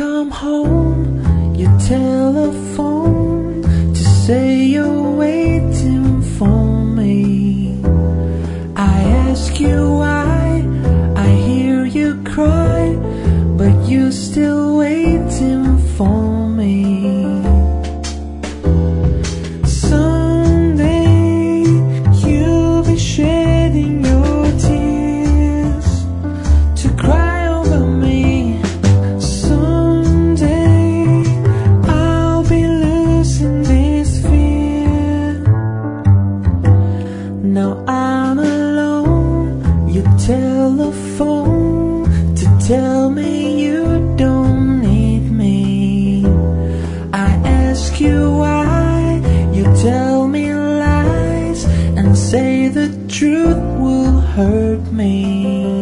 come home, you telephone to say you're waiting for me. I ask you why, I hear you cry, but you're still waiting for me. Someday you'll be shedding your tears to cry over me. Someday I'll be losing this fear. Now I'm alone, you telephone to tell me you don't need me. I ask you why, you tell me lies and say the truth will hurt me.